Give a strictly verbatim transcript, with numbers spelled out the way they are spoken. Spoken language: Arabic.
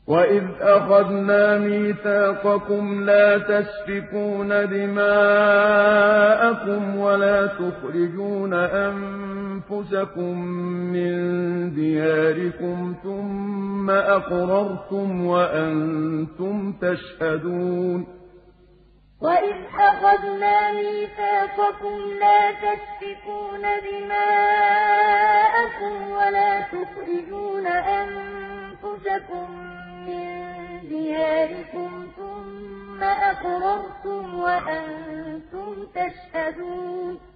وَإِذْ أَخَذْنَا مِيثَاقَكُمْ لَا تَسْفِكُونَ دِمَاءَكُمْ وَلَا تُخْرِجُونَ أَنفُسَكُم مِّن دِيَارِكُمْ ثُمَّ أَقْرَرْتُمْ وَأَنتُمْ تَشْهَدُونَ وَإِذْ أَخَذْنَا مِيثَاقَكُمْ لَا تَسْفِكُونَ دِمَاءَكُمْ وَلَا تُخْرِجُونَ أَنفُسَكُم مِّن دِيَارِكُمْ ثُمَّ أَقْرَرْتُمْ وَأَنتُمْ تَشْهَدُونَ